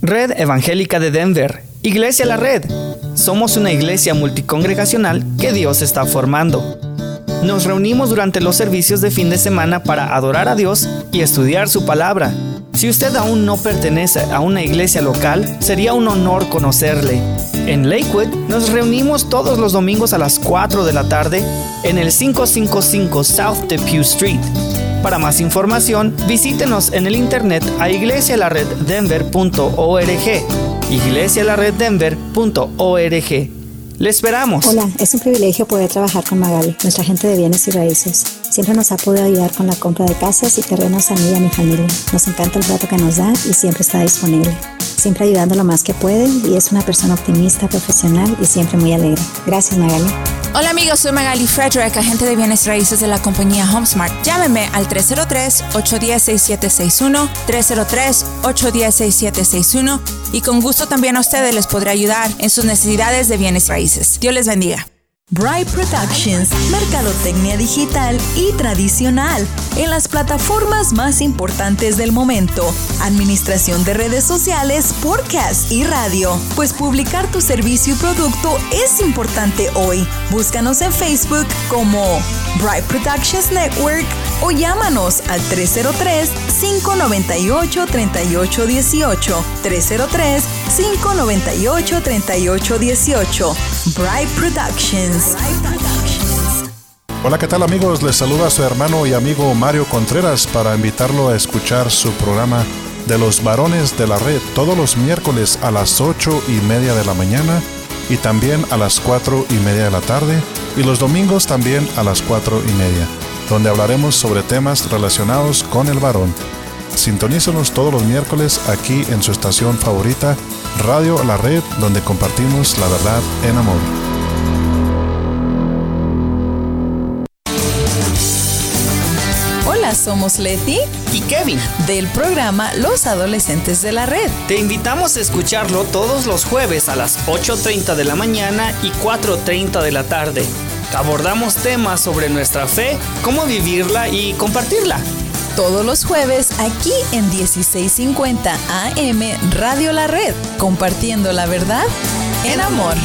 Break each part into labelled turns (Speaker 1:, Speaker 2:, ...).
Speaker 1: Red Evangélica de Denver, Iglesia La Red. Somos una iglesia multicongregacional que Dios está formando. Nos reunimos durante los servicios de fin de semana para adorar a Dios y estudiar su palabra. Si usted aún no pertenece a una iglesia local, sería un honor conocerle. En Lakewood nos reunimos todos los domingos a las 4 de la tarde en el 555 South Depew Street. Para más información, visítenos en el internet a iglesialareddenver.org, iglesialareddenver.org. ¡Le esperamos!
Speaker 2: Hola, es un privilegio poder trabajar con Magali, nuestra agente de bienes y raíces. Siempre nos ha podido ayudar con la compra de casas y terrenos a mí y a mi familia. Nos encanta el trato que nos da y siempre está disponible. Siempre ayudando lo más que puede y es una persona optimista, profesional y siempre muy alegre. Gracias, Magali.
Speaker 3: Hola amigos, soy Magali Frederick, agente de bienes raíces de la compañía HomeSmart. Llámeme al 303-810-6761, 303-810-6761 y con gusto también a ustedes les podré ayudar en sus necesidades de bienes raíces. Dios les bendiga.
Speaker 4: Bright Productions, mercadotecnia digital y tradicional en las plataformas más importantes del momento, administración de redes sociales, podcast y radio. Pues publicar tu servicio y producto es importante hoy. Búscanos en Facebook como Bright Productions Network o llámanos al 303-598-3818, 303-598-3818. Bright Productions.
Speaker 5: Hola, ¿qué tal amigos? Les saluda su hermano y amigo Mario Contreras para invitarlo a escuchar su programa de los varones de la red todos los miércoles a las 8:30 de la mañana y también a las 4:30 de la tarde y los domingos también a las 4:30, donde hablaremos sobre temas relacionados con el varón. Sintonícenos todos los miércoles aquí en su estación favorita, Radio La Red, donde compartimos la verdad en amor.
Speaker 4: Hola, somos Leti
Speaker 1: y Kevin
Speaker 4: del programa Los Adolescentes de la Red.
Speaker 1: Te invitamos a escucharlo todos los jueves a las 8:30 de la mañana y 4:30 de la tarde. Abordamos temas sobre nuestra fe, cómo vivirla y compartirla.
Speaker 4: Todos los jueves aquí en 1650 AM Radio La Red, compartiendo la verdad en amor.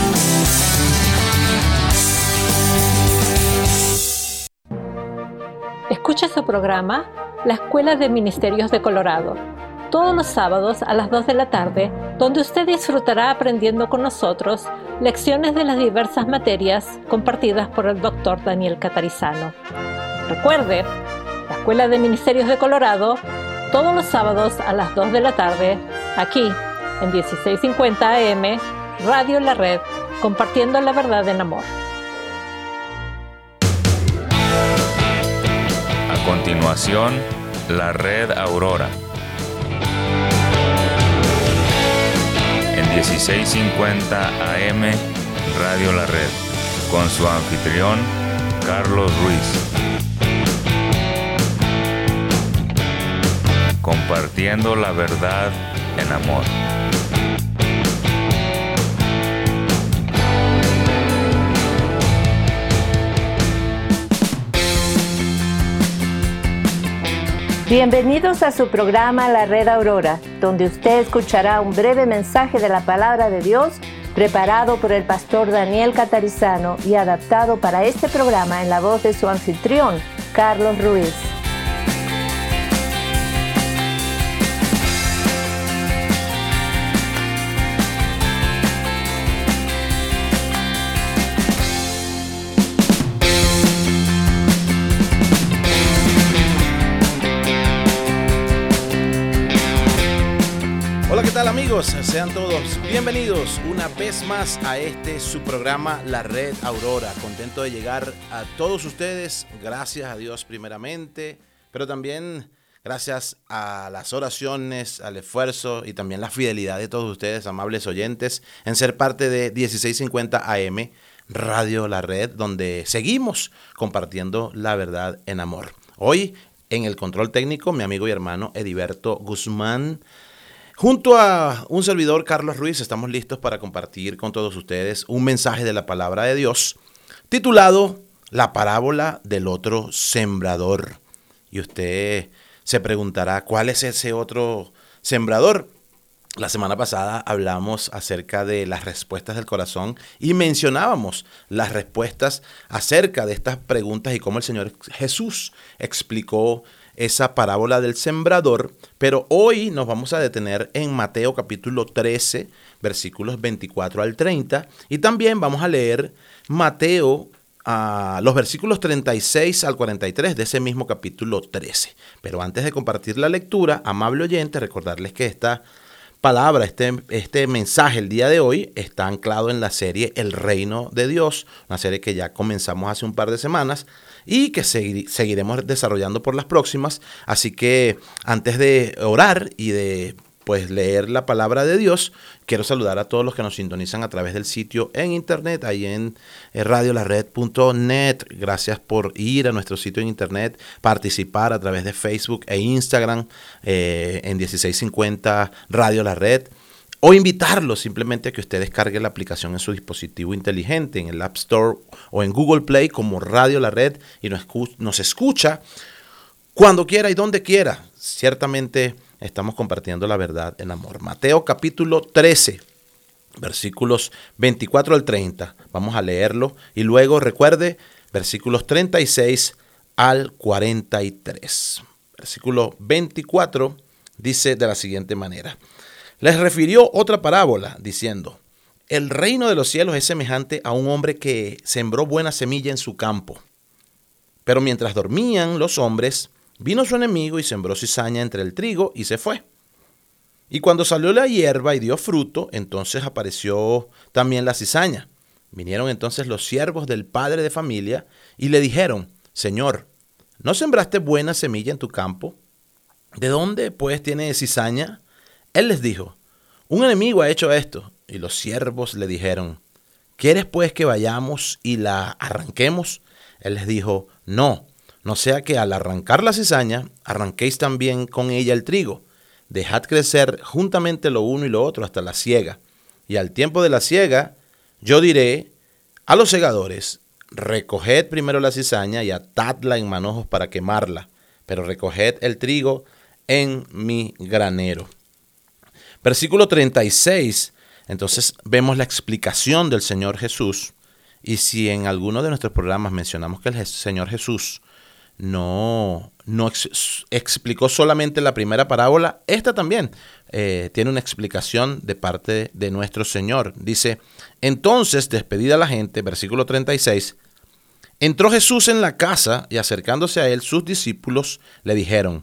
Speaker 6: Escucha su programa La Escuela de Ministerios de Colorado, todos los sábados a las 2 de la tarde, donde usted disfrutará aprendiendo con nosotros lecciones de las diversas materias compartidas por el Dr. Daniel Catarizano. Recuerde, La Escuela de Ministerios de Colorado, todos los sábados a las 2 de la tarde, aquí en 1650 AM, Radio La Red, compartiendo la verdad en amor.
Speaker 7: A continuación, La Red Aurora. En 1650 AM, Radio La Red, con su anfitrión, Carlos Ruiz. Compartiendo la verdad en amor.
Speaker 6: Bienvenidos a su programa La Red Aurora, donde usted escuchará un breve mensaje de la palabra de Dios preparado por el pastor Daniel Catarizano y adaptado para este programa en la voz de su anfitrión, Carlos Ruiz.
Speaker 8: Hola, ¿qué tal amigos? Sean todos bienvenidos una vez más a su programa La Red Aurora. Contento de llegar a todos ustedes, gracias a Dios primeramente, pero también gracias a las oraciones, al esfuerzo y también la fidelidad de todos ustedes, amables oyentes, en ser parte de 1650 AM, Radio La Red, donde seguimos compartiendo la verdad en amor. Hoy, en el control técnico, mi amigo y hermano Ediberto Guzmán. Junto a un servidor, Carlos Ruiz, estamos listos para compartir con todos ustedes un mensaje de la palabra de Dios titulado La parábola del otro sembrador. Y usted se preguntará, ¿cuál es ese otro sembrador? La semana pasada hablamos acerca de las respuestas del corazón y mencionábamos las respuestas acerca de estas preguntas y cómo el Señor Jesús explicó esa parábola del sembrador, pero hoy nos vamos a detener en Mateo capítulo 13, versículos 24 al 30, y también vamos a leer Mateo los versículos 36 al 43 de ese mismo capítulo 13. Pero antes de compartir la lectura, amable oyente, recordarles que esta palabra, este mensaje el día de hoy está anclado en la serie El Reino de Dios, una serie que ya comenzamos hace un par de semanas y que seguiremos desarrollando por las próximas. Así que antes de orar y de leer la palabra de Dios, quiero saludar a todos los que nos sintonizan a través del sitio en internet, ahí en radiolared.net. Gracias por ir a nuestro sitio en internet, participar a través de Facebook e Instagram en 1650 Radio La Red, o invitarlos simplemente a que usted descargue la aplicación en su dispositivo inteligente, en el App Store o en Google Play como Radio La Red, y nos escucha cuando quiera y donde quiera. Ciertamente estamos compartiendo la verdad en amor. Mateo capítulo 13, versículos 24 al 30. Vamos a leerlo y luego recuerde versículos 36 al 43. Versículo 24 dice de la siguiente manera: les refirió otra parábola diciendo: el reino de los cielos es semejante a un hombre que sembró buena semilla en su campo. Pero mientras dormían los hombres, vino su enemigo y sembró cizaña entre el trigo y se fue. Y cuando salió la hierba y dio fruto, entonces apareció también la cizaña. Vinieron entonces los siervos del padre de familia y le dijeron: Señor, ¿no sembraste buena semilla en tu campo? ¿De dónde pues tiene cizaña? Él les dijo: un enemigo ha hecho esto. Y los siervos le dijeron: ¿quieres pues que vayamos y la arranquemos? Él les dijo: no sea que al arrancar la cizaña, arranquéis también con ella el trigo. Dejad crecer juntamente lo uno y lo otro hasta la siega. Y al tiempo de la siega, yo diré a los segadores: recoged primero la cizaña y atadla en manojos para quemarla, pero recoged el trigo en mi granero. Versículo 36, entonces vemos la explicación del Señor Jesús. Y si en alguno de nuestros programas mencionamos que el Señor Jesús no explicó solamente la primera parábola, esta también tiene una explicación de parte de nuestro Señor. Dice: entonces, despedida la gente, versículo 36, entró Jesús en la casa y acercándose a él sus discípulos le dijeron: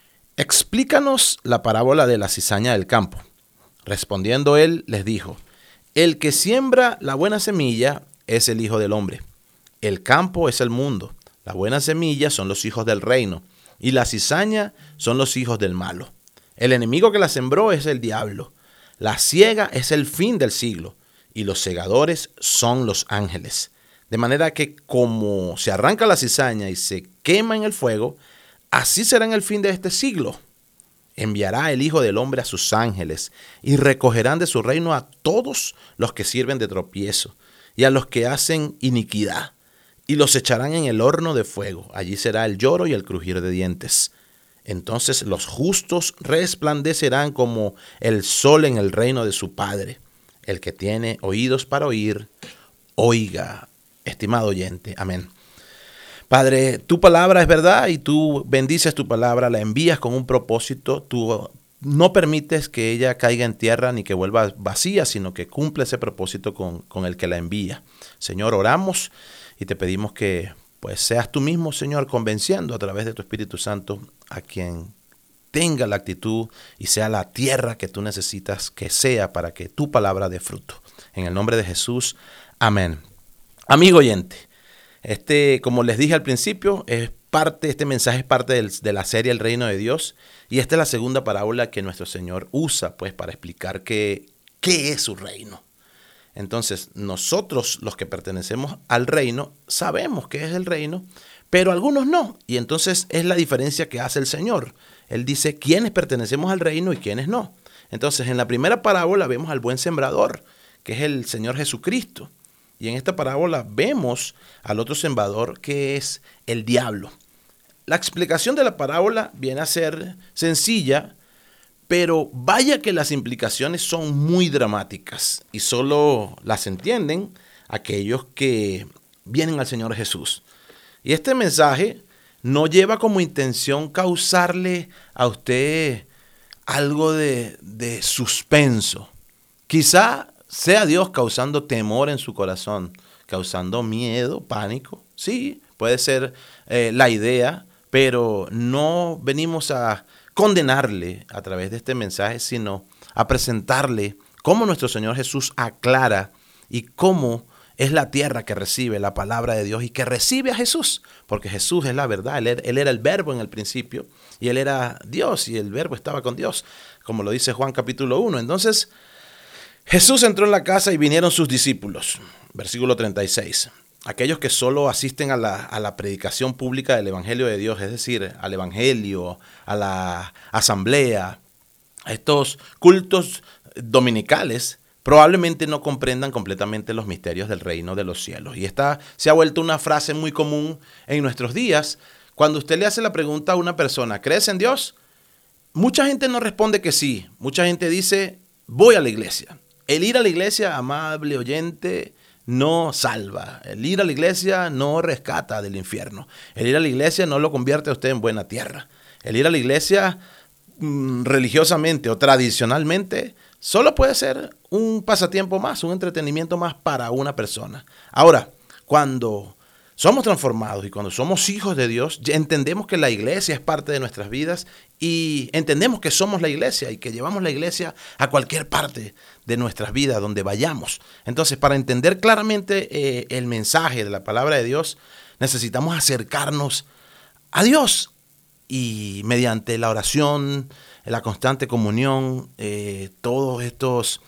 Speaker 8: explícanos la parábola de la cizaña del campo. Respondiendo él les dijo: el que siembra la buena semilla es el Hijo del Hombre. El campo es el mundo. La buena semilla son los hijos del reino, y la cizaña son los hijos del malo. El enemigo que la sembró es el diablo. La siega es el fin del siglo, y los segadores son los ángeles. De manera que como se arranca la cizaña y se quema en el fuego, así será en el fin de este siglo. Enviará el Hijo del Hombre a sus ángeles, y recogerán de su reino a todos los que sirven de tropiezo, y a los que hacen iniquidad, y los echarán en el horno de fuego. Allí será el lloro y el crujir de dientes. Entonces los justos resplandecerán como el sol en el reino de su Padre. El que tiene oídos para oír, oiga. Estimado oyente, amén. Padre, tu palabra es verdad y tú bendices tu palabra, la envías con un propósito. Tú no permites que ella caiga en tierra ni que vuelva vacía, sino que cumple ese propósito con el que la envía. Señor, oramos y te pedimos que pues seas tú mismo, Señor, convenciendo a través de tu Espíritu Santo a quien tenga la actitud y sea la tierra que tú necesitas que sea para que tu palabra dé fruto. En el nombre de Jesús, amén. Amigo oyente, como les dije al principio, este mensaje es parte de la serie El Reino de Dios, y esta es la segunda parábola que nuestro Señor usa pues para explicar qué es su reino. Entonces, nosotros los que pertenecemos al reino sabemos qué es el reino, pero algunos no. Y entonces es la diferencia que hace el Señor. Él dice quiénes pertenecemos al reino y quiénes no. Entonces, en la primera parábola vemos al buen sembrador, que es el Señor Jesucristo. Y en esta parábola vemos al otro sembrador, que es el diablo. La explicación de la parábola viene a ser sencilla, Pero vaya que las implicaciones son muy dramáticas y solo las entienden aquellos que vienen al Señor Jesús. Y este mensaje no lleva como intención causarle a usted algo de suspenso. Quizá sea Dios causando temor en su corazón, causando miedo, pánico. Sí, puede ser la idea, pero no venimos a condenarle a través de este mensaje, sino a presentarle cómo nuestro Señor Jesús aclara y cómo es la tierra que recibe la palabra de Dios y que recibe a Jesús, porque Jesús es la verdad. Él era el verbo en el principio y Él era Dios y el verbo estaba con Dios, como lo dice Juan capítulo 1. Entonces, Jesús entró en la casa y vinieron sus discípulos. Versículo 36. Aquellos que solo asisten a la predicación pública del Evangelio de Dios, es decir, al Evangelio, a la asamblea, a estos cultos dominicales, probablemente no comprendan completamente los misterios del reino de los cielos. Y esta se ha vuelto una frase muy común en nuestros días. Cuando usted le hace la pregunta a una persona, ¿crees en Dios? Mucha gente no responde que sí. Mucha gente dice, voy a la iglesia. El ir a la iglesia, amable oyente, no salva. El ir a la iglesia no rescata del infierno. El ir a la iglesia no lo convierte a usted en buena tierra. El ir a la iglesia religiosamente o tradicionalmente solo puede ser un pasatiempo más, un entretenimiento más para una persona. Ahora, cuando somos transformados y cuando somos hijos de Dios, ya entendemos que la iglesia es parte de nuestras vidas y entendemos que somos la iglesia y que llevamos la iglesia a cualquier parte de nuestras vidas, donde vayamos. Entonces, para entender claramente el mensaje de la palabra de Dios, necesitamos acercarnos a Dios y mediante la oración, la constante comunión, todos estos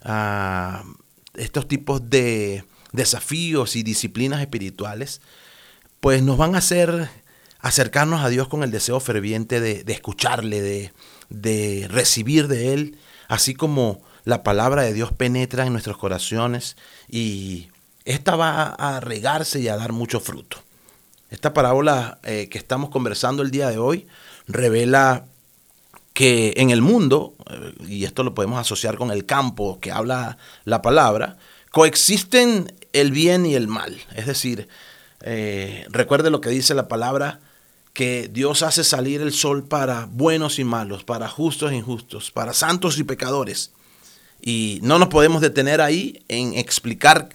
Speaker 8: tipos de desafíos y disciplinas espirituales, pues nos van a hacer acercarnos a Dios con el deseo ferviente de escucharle, de recibir de Él, así como la palabra de Dios penetra en nuestros corazones y esta va a regarse y a dar mucho fruto. Esta parábola que estamos conversando el día de hoy revela que en el mundo, y esto lo podemos asociar con el campo que habla la palabra, coexisten el bien y el mal. Es decir, recuerde lo que dice la palabra, que Dios hace salir el sol para buenos y malos, para justos e injustos, para santos y pecadores. Y no nos podemos detener ahí en explicar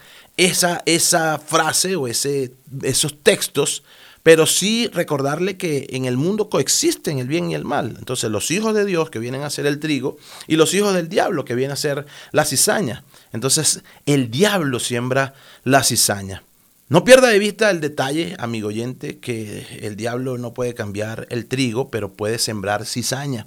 Speaker 8: esa frase o esos textos, pero sí recordarle que en el mundo coexisten el bien y el mal. Entonces los hijos de Dios que vienen a ser el trigo y los hijos del diablo que vienen a ser la cizaña. Entonces el diablo siembra la cizaña. No pierda de vista el detalle, amigo oyente, que el diablo no puede cambiar el trigo, pero puede sembrar cizaña.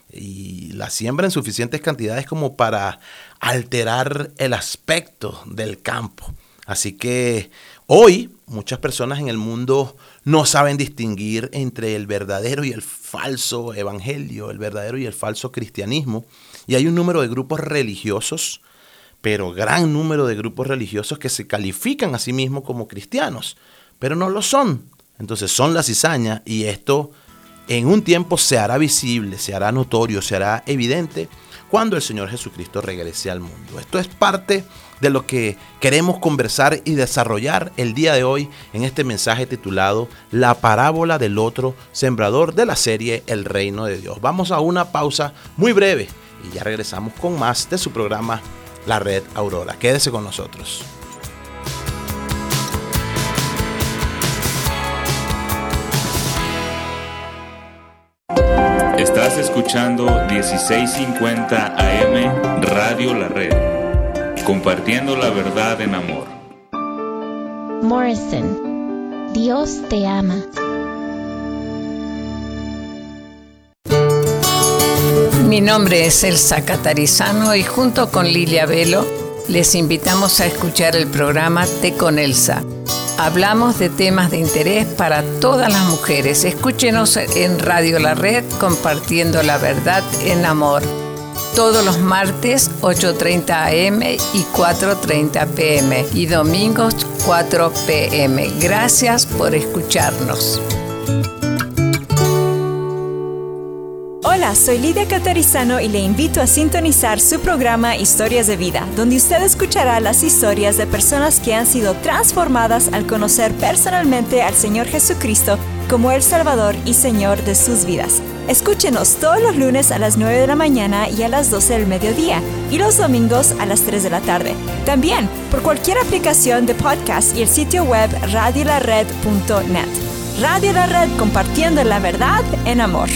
Speaker 8: Y la siembra en suficientes cantidades como para alterar el aspecto del campo. Así que hoy muchas personas en el mundo no saben distinguir entre el verdadero y el falso evangelio, el verdadero y el falso cristianismo. Y hay un número de grupos religiosos, pero gran número de grupos religiosos que se califican a sí mismos como cristianos, pero no lo son. Entonces son la cizaña y esto en un tiempo se hará visible, se hará notorio, se hará evidente cuando el Señor Jesucristo regrese al mundo. Esto es parte de lo que queremos conversar y desarrollar el día de hoy en este mensaje titulado La parábola del otro sembrador de la serie El Reino de Dios. Vamos a una pausa muy breve y ya regresamos con más de su programa La Red Aurora. Quédese con nosotros.
Speaker 7: Estás escuchando 1650 AM Radio La Red, compartiendo la verdad en amor.
Speaker 9: Morrison, Dios te ama.
Speaker 10: Mi nombre es Elsa Catarizano y junto con Lilia Velo les invitamos a escuchar el programa Té con Elsa. Hablamos de temas de interés para todas las mujeres. Escúchenos en Radio La Red, compartiendo la verdad en amor. Todos los martes, 8:30 AM y 4:30 PM. Y domingos, 4 PM. Gracias por escucharnos.
Speaker 3: Hola,
Speaker 11: Hola, soy Lidia Catarizano y le invito a sintonizar su programa Historias de Vida, donde usted escuchará las historias de personas que han sido transformadas al conocer personalmente al Señor Jesucristo como el Salvador y Señor de sus vidas. Escúchenos todos los lunes a las 9 de la mañana y a las 12 del mediodía, y los domingos a las 3 de la tarde. También por cualquier aplicación de podcast y el sitio web radiolared.net. Radio La Red, compartiendo la verdad en amor.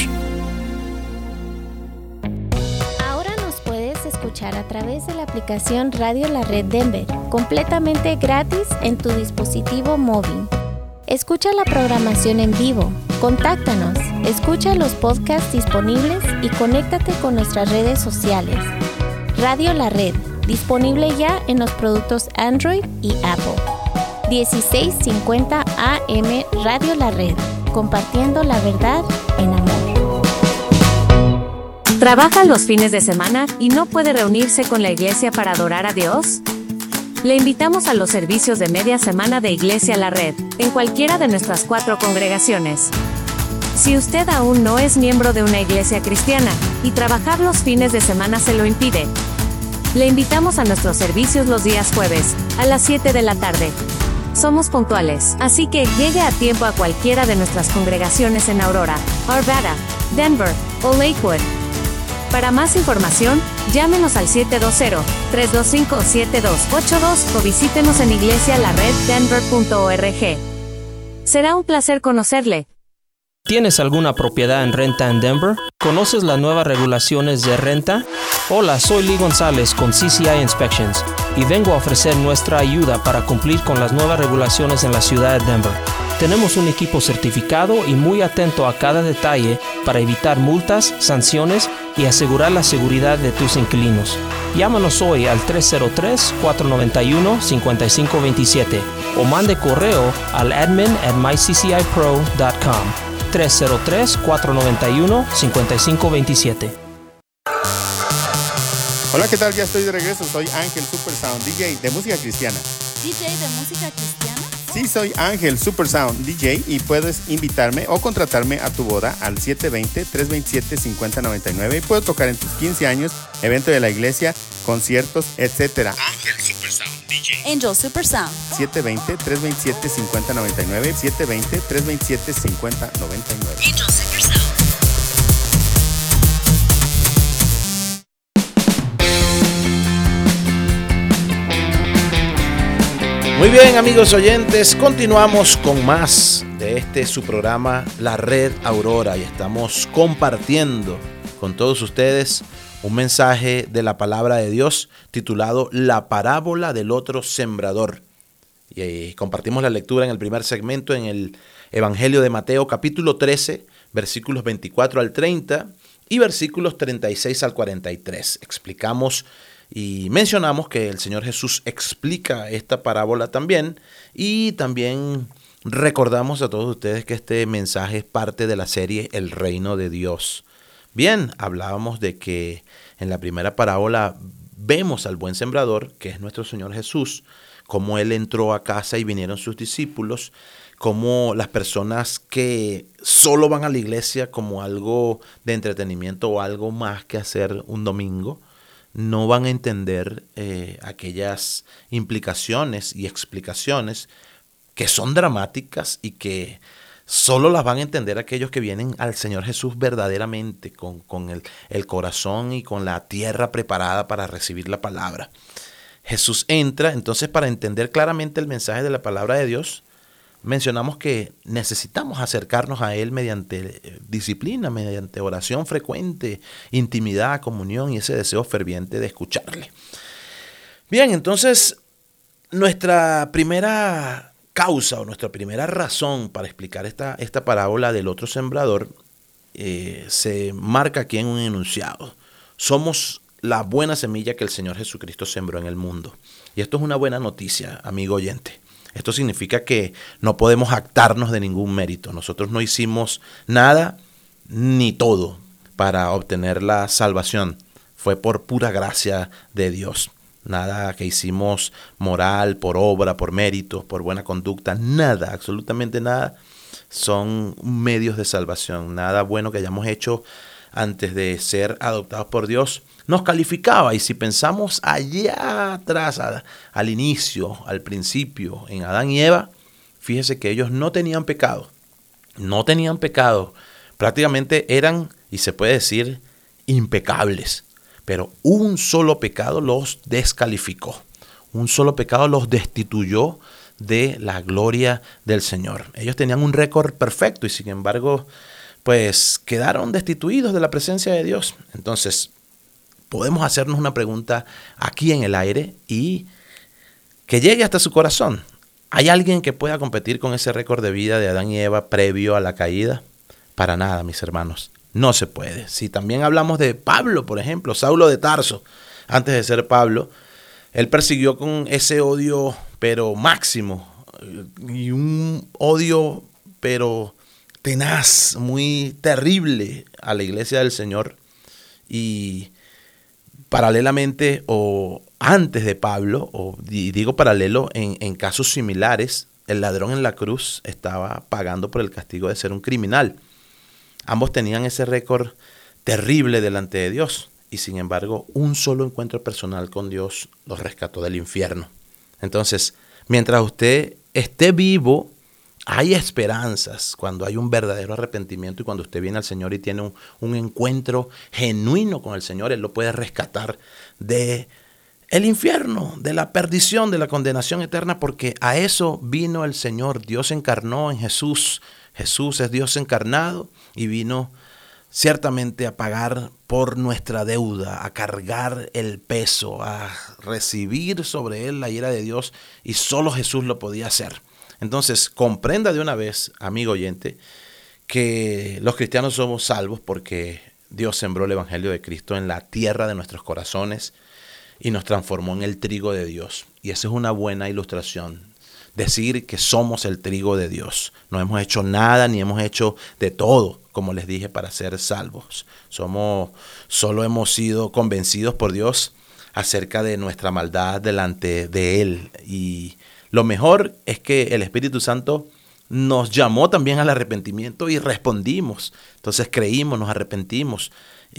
Speaker 9: Ahora nos puedes escuchar a través de la aplicación Radio La Red Denver, completamente gratis en tu dispositivo móvil. Escucha la programación en vivo, contáctanos, escucha los podcasts disponibles y conéctate con nuestras redes sociales. Radio La Red, disponible ya en los productos Android y Apple. 1650 AM Radio La Red, compartiendo la verdad en amor.
Speaker 12: ¿Trabaja los fines de semana y no puede reunirse con la iglesia para adorar a Dios? Le invitamos a los servicios de media semana de Iglesia La Red, en cualquiera de nuestras 4 congregaciones. Si usted aún no es miembro de una iglesia cristiana, y trabajar los fines de semana se lo impide, le invitamos a nuestros servicios los días jueves, a las 7 de la tarde. Somos puntuales, así que llegue a tiempo a cualquiera de nuestras congregaciones en Aurora, Arvada, Denver o Lakewood. Para más información, llámenos al 720-325-7282 o visítenos en iglesialareddenver.org. Será un placer conocerle.
Speaker 13: ¿Tienes alguna propiedad en renta en Denver? ¿Conoces las nuevas regulaciones de renta? Hola, soy Lee González con CCI Inspections y vengo a ofrecer nuestra ayuda para cumplir con las nuevas regulaciones en la ciudad de Denver. Tenemos un equipo certificado y muy atento a cada detalle para evitar multas, sanciones y asegurar la seguridad de tus inquilinos. Llámanos hoy al 303-491-5527 o mande correo al admin@myccipro.com. 303-491-5527.
Speaker 14: Hola, ¿qué tal? Ya estoy de regreso. Soy Ángel Supersound, DJ de música cristiana.
Speaker 15: ¿DJ de música cristiana?
Speaker 14: Sí, soy Ángel Supersound, DJ, y puedes invitarme o contratarme a tu boda al 720-327-5099 y puedo tocar en tus 15 años, evento de la iglesia, conciertos, etc.
Speaker 15: Ángel Supersound, DJ. Angel Supersound.
Speaker 14: 720-327-5099, 720-327-5099.
Speaker 15: Angel Supersound.
Speaker 8: Muy bien, amigos oyentes, continuamos con más de su programa La Red Aurora y estamos compartiendo con todos ustedes un mensaje de la palabra de Dios titulado La parábola del otro sembrador. Y compartimos la lectura en el primer segmento en el Evangelio de Mateo, capítulo 13, versículos 24 al 30 y versículos 36 al 43. Explicamos y mencionamos que el Señor Jesús explica esta parábola también, y también recordamos a todos ustedes que este mensaje es parte de la serie El Reino de Dios. Bien, hablábamos de que en la primera parábola vemos al buen sembrador, que es nuestro Señor Jesús, cómo Él entró a casa y vinieron sus discípulos, cómo las personas que solo van a la iglesia como algo de entretenimiento o algo más que hacer un domingo, no van a entender aquellas implicaciones y explicaciones que son dramáticas y que solo las van a entender aquellos que vienen al Señor Jesús verdaderamente, con el corazón y con la tierra preparada para recibir la palabra. Jesús entra, entonces, para entender claramente el mensaje de la palabra de Dios, mencionamos que necesitamos acercarnos a Él mediante disciplina, mediante oración frecuente, intimidad, comunión y ese deseo ferviente de escucharle. Bien, entonces nuestra primera causa o nuestra primera razón para explicar esta parábola del otro sembrador se marca aquí en un enunciado. Somos la buena semilla que el Señor Jesucristo sembró en el mundo. Y esto es una buena noticia, amigo oyente. Esto significa que no podemos jactarnos de ningún mérito. Nosotros no hicimos nada ni todo para obtener la salvación. Fue por pura gracia de Dios. Nada que hicimos moral, por obra, por mérito, por buena conducta. Nada, absolutamente nada son medios de salvación. Nada bueno que hayamos hecho antes de ser adoptados por Dios, nos calificaba. Y si pensamos allá atrás, al inicio, al principio, en Adán y Eva, fíjese que ellos no tenían pecado. No tenían pecado. Prácticamente eran, y se puede decir, impecables. Pero un solo pecado los descalificó. Un solo pecado los destituyó de la gloria del Señor. Ellos tenían un récord perfecto y sin embargo, pues quedaron destituidos de la presencia de Dios. Entonces, podemos hacernos una pregunta aquí en el aire y que llegue hasta su corazón. ¿Hay alguien que pueda competir con ese récord de vida de Adán y Eva previo a la caída? Para nada, mis hermanos. No se puede. Si también hablamos de Pablo, por ejemplo, Saulo de Tarso, antes de ser Pablo, él persiguió con ese odio, pero máximo, y un odio, pero tenaz, muy terrible a la iglesia del Señor. Y paralelamente o antes de Pablo, y digo paralelo, en casos similares, el ladrón en la cruz estaba pagando por el castigo de ser un criminal. Ambos tenían ese récord terrible delante de Dios. Y sin embargo, un solo encuentro personal con Dios los rescató del infierno. Entonces, mientras usted esté vivo, hay esperanzas cuando hay un verdadero arrepentimiento y cuando usted viene al Señor y tiene un encuentro genuino con el Señor, Él lo puede rescatar de el infierno, de la perdición, de la condenación eterna, porque a eso vino el Señor. Dios se encarnó en Jesús. Jesús es Dios encarnado y vino ciertamente a pagar por nuestra deuda, a cargar el peso, a recibir sobre él la ira de Dios, y solo Jesús lo podía hacer. Entonces, comprenda de una vez, amigo oyente, que los cristianos somos salvos porque Dios sembró el evangelio de Cristo en la tierra de nuestros corazones y nos transformó en el trigo de Dios. Y esa es una buena ilustración. Decir que somos el trigo de Dios. No hemos hecho nada ni hemos hecho de todo, como les dije, para ser salvos. Solo hemos sido convencidos por Dios acerca de nuestra maldad delante de Él. Y lo mejor es que el Espíritu Santo nos llamó también al arrepentimiento y respondimos. Entonces creímos, nos arrepentimos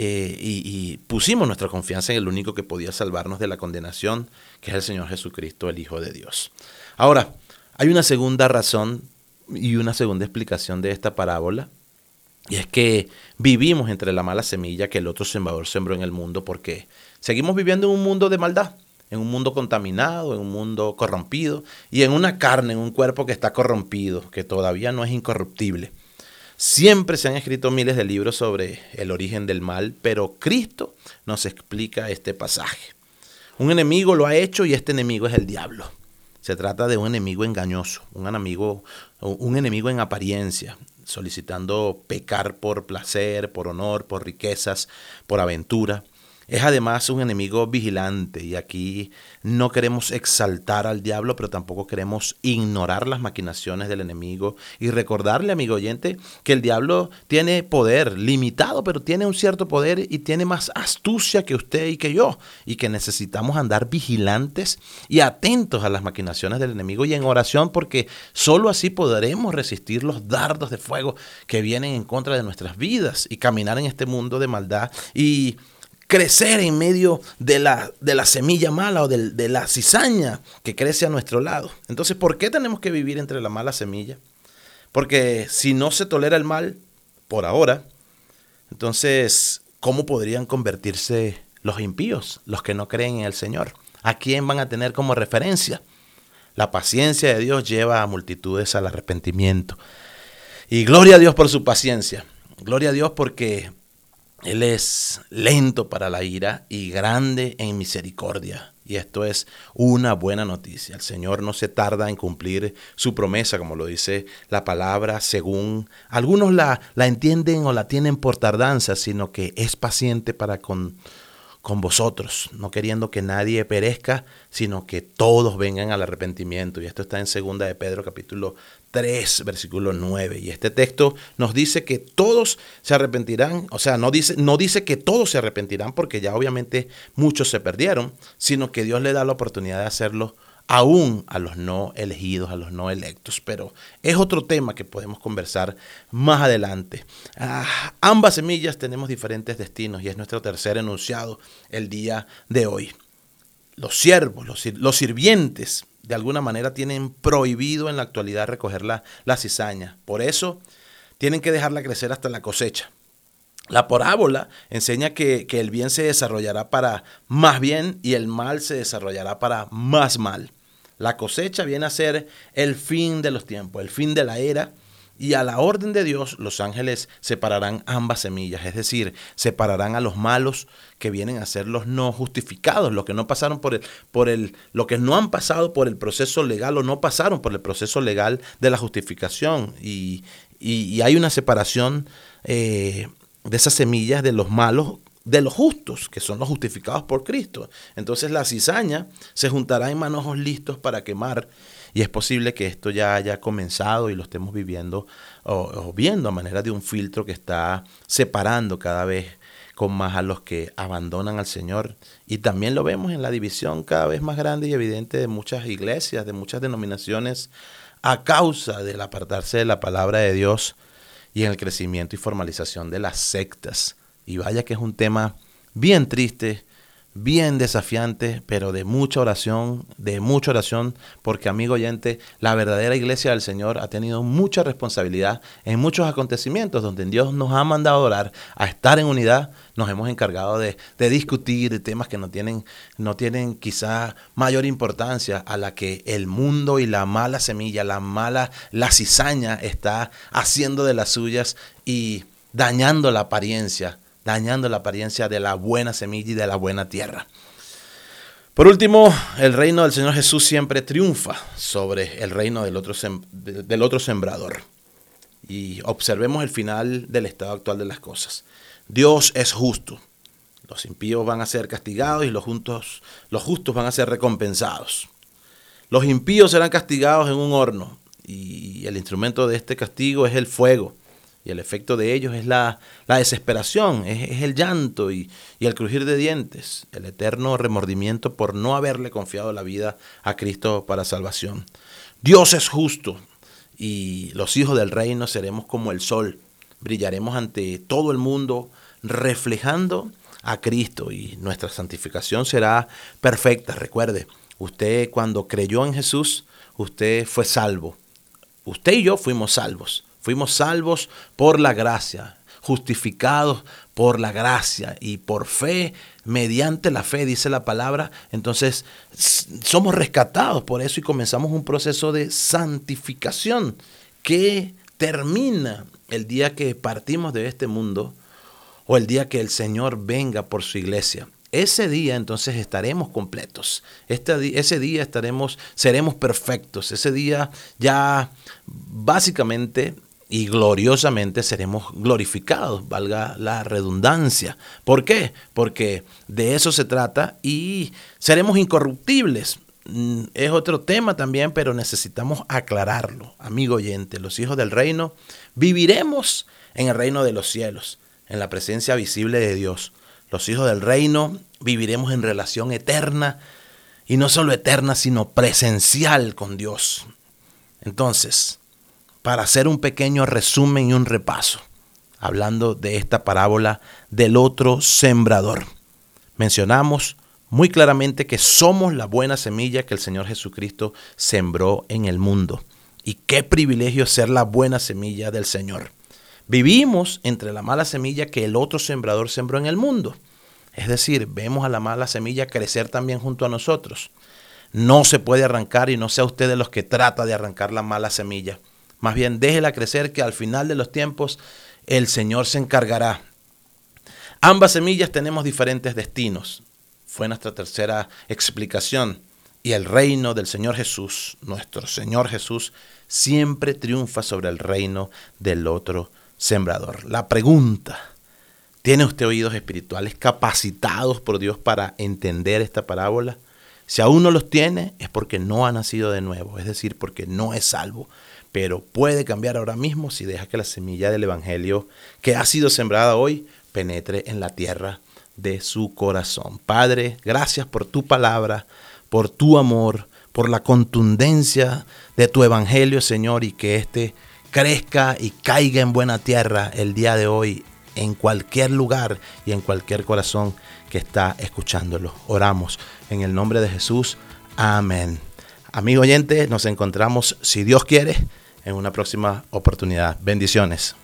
Speaker 8: y pusimos nuestra confianza en el único que podía salvarnos de la condenación, que es el Señor Jesucristo, el Hijo de Dios. Ahora, hay una segunda razón y una segunda explicación de esta parábola, y es que vivimos entre la mala semilla que el otro sembrador sembró en el mundo, porque seguimos viviendo en un mundo de maldad, en un mundo contaminado, en un mundo corrompido, y en una carne, en un cuerpo que está corrompido, que todavía no es incorruptible. Siempre se han escrito miles de libros sobre el origen del mal, pero Cristo nos explica este pasaje. Un enemigo lo ha hecho y este enemigo es el diablo. Se trata de un enemigo engañoso, un enemigo en apariencia, solicitando pecar por placer, por honor, por riquezas, por aventura. Es además un enemigo vigilante, y aquí no queremos exaltar al diablo, pero tampoco queremos ignorar las maquinaciones del enemigo y recordarle, amigo oyente, que el diablo tiene poder limitado, pero tiene un cierto poder y tiene más astucia que usted y que yo, y que necesitamos andar vigilantes y atentos a las maquinaciones del enemigo y en oración, porque solo así podremos resistir los dardos de fuego que vienen en contra de nuestras vidas y caminar en este mundo de maldad y crecer en medio de la semilla mala o de la cizaña que crece a nuestro lado. Entonces, ¿por qué tenemos que vivir entre la mala semilla? Porque si no se tolera el mal por ahora, entonces, ¿cómo podrían convertirse los impíos, los que no creen en el Señor? ¿A quién van a tener como referencia? La paciencia de Dios lleva a multitudes al arrepentimiento. Y gloria a Dios por su paciencia. Gloria a Dios porque Él es lento para la ira y grande en misericordia. Y esto es una buena noticia. El Señor no se tarda en cumplir su promesa, como lo dice la palabra, según algunos la entienden o la tienen por tardanza, sino que es paciente para con vosotros, no queriendo que nadie perezca, sino que todos vengan al arrepentimiento. Y esto está en 2 de Pedro capítulo 3, versículo 9. Y este texto nos dice que todos se arrepentirán, o sea, no dice que todos se arrepentirán, porque ya obviamente muchos se perdieron, sino que Dios le da la oportunidad de hacerlo aún a los no elegidos, a los no electos. Pero es otro tema que podemos conversar más adelante. Ambas semillas tenemos diferentes destinos y es nuestro tercer enunciado el día de hoy. Los siervos, los sirvientes, de alguna manera tienen prohibido en la actualidad recoger la cizaña. Por eso tienen que dejarla crecer hasta la cosecha. La parábola enseña que el bien se desarrollará para más bien y el mal se desarrollará para más mal. La cosecha viene a ser el fin de los tiempos, el fin de la era, y a la orden de Dios los ángeles separarán ambas semillas, es decir, separarán a los malos que vienen a ser los no justificados, los que no pasaron lo que no han pasado por el proceso legal o no pasaron por el proceso legal de la justificación. Y hay una separación de esas semillas de los malos, de los justos, que son los justificados por Cristo. Entonces la cizaña se juntará en manojos listos para quemar, y es posible que esto ya haya comenzado y lo estemos viviendo o viendo a manera de un filtro que está separando cada vez con más a los que abandonan al Señor. Y también lo vemos en la división cada vez más grande y evidente de muchas iglesias, de muchas denominaciones, a causa del apartarse de la palabra de Dios y en el crecimiento y formalización de las sectas. Y vaya que es un tema bien triste, bien desafiante, pero de mucha oración, porque, amigo oyente, la verdadera iglesia del Señor ha tenido mucha responsabilidad en muchos acontecimientos donde Dios nos ha mandado a orar, a estar en unidad. Nos hemos encargado de discutir de temas que no tienen quizá mayor importancia a la que el mundo y la mala semilla, la cizaña está haciendo de las suyas y dañando la apariencia de la buena semilla y de la buena tierra. Por último, el reino del Señor Jesús siempre triunfa sobre el reino del otro sembrador. Y observemos el final del estado actual de las cosas. Dios es justo. Los impíos van a ser castigados y los justos van a ser recompensados. Los impíos serán castigados en un horno y el instrumento de este castigo es el fuego. Y el efecto de ellos es la desesperación, es el llanto y el crujir de dientes, el eterno remordimiento por no haberle confiado la vida a Cristo para salvación. Dios es justo y los hijos del reino seremos como el sol, brillaremos ante todo el mundo reflejando a Cristo y nuestra santificación será perfecta. Recuerde, usted cuando creyó en Jesús, usted fue salvo. Usted y yo fuimos salvos. Fuimos salvos por la gracia, justificados por la gracia y por fe, mediante la fe, dice la palabra. Entonces, somos rescatados por eso y comenzamos un proceso de santificación que termina el día que partimos de este mundo o el día que el Señor venga por su iglesia. Ese día entonces estaremos completos. Ese día seremos perfectos. Ese día ya básicamente y gloriosamente seremos glorificados, valga la redundancia. ¿Por qué? Porque de eso se trata y seremos incorruptibles. Es otro tema también, pero necesitamos aclararlo. Amigo oyente, los hijos del reino viviremos en el reino de los cielos, en la presencia visible de Dios. Los hijos del reino viviremos en relación eterna, y no solo eterna, sino presencial con Dios. Entonces, para hacer un pequeño resumen y un repaso, hablando de esta parábola del otro sembrador, mencionamos muy claramente que somos la buena semilla que el Señor Jesucristo sembró en el mundo. Y qué privilegio ser la buena semilla del Señor. Vivimos entre la mala semilla que el otro sembrador sembró en el mundo. Es decir, vemos a la mala semilla crecer también junto a nosotros. No se puede arrancar y no sea usted de los que trata de arrancar la mala semilla. Más bien, déjela crecer que al final de los tiempos el Señor se encargará. Ambas semillas tenemos diferentes destinos. Fue nuestra tercera explicación. Y el reino del Señor Jesús, nuestro Señor Jesús, siempre triunfa sobre el reino del otro sembrador. La pregunta: ¿tiene usted oídos espirituales capacitados por Dios para entender esta parábola? Si aún no los tiene, es porque no ha nacido de nuevo, es decir, porque no es salvo. Pero puede cambiar ahora mismo si deja que la semilla del evangelio que ha sido sembrada hoy penetre en la tierra de su corazón. Padre, gracias por tu palabra, por tu amor, por la contundencia de tu evangelio, Señor, y que este crezca y caiga en buena tierra el día de hoy, en cualquier lugar y en cualquier corazón que está escuchándolo. Oramos en el nombre de Jesús. Amén. Amigo oyente, nos encontramos, si Dios quiere, en una próxima oportunidad. Bendiciones.